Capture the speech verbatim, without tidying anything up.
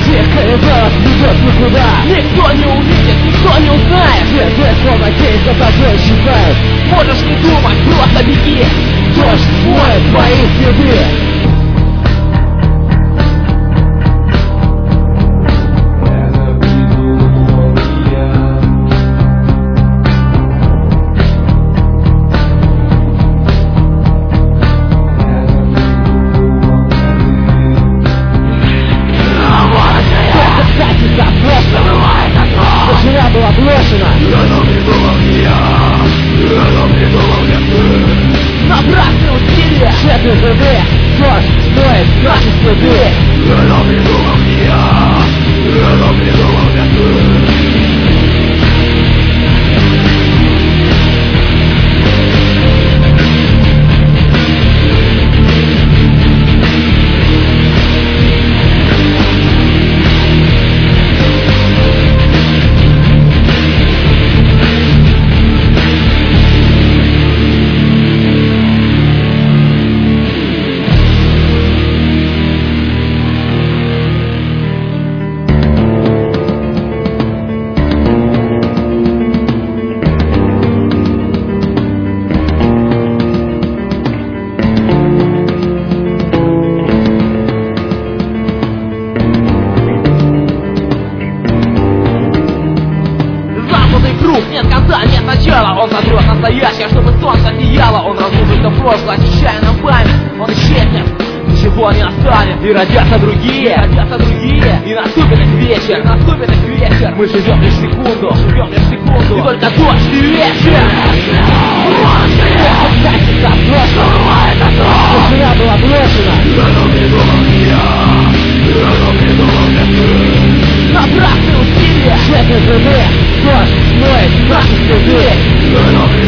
Тихая вас ведет никуда. Никто не увидит, никто не узнает. Все ты словно тень за тобой исчезает. Можешь не думать, просто беги. Дождь смоет твои следы. Вчера была брошена. Это придумал не я. Это придумал не ты. Напрасные усилия. Тщетные труды. Дождь смоет наши следы. Это придумал не я. Это придумал не ты. Нет конца, нет начала. Он сотрет настоящее, чтобы солнце сияло. Он разрушит все прошлое, очищая нам память. Он исчезнет, ничего не останет. И родятся другие, родятся другие. И наступит их вечер, наступит их вечер. Мы живем лишь секунду, живем лишь секунду. И только дождь и вечер. Вчера была брошена. Это придумал не я. Это придумал не ты. Напрасные усилия. Тщетные труды. Дождь смоет наши следы. Это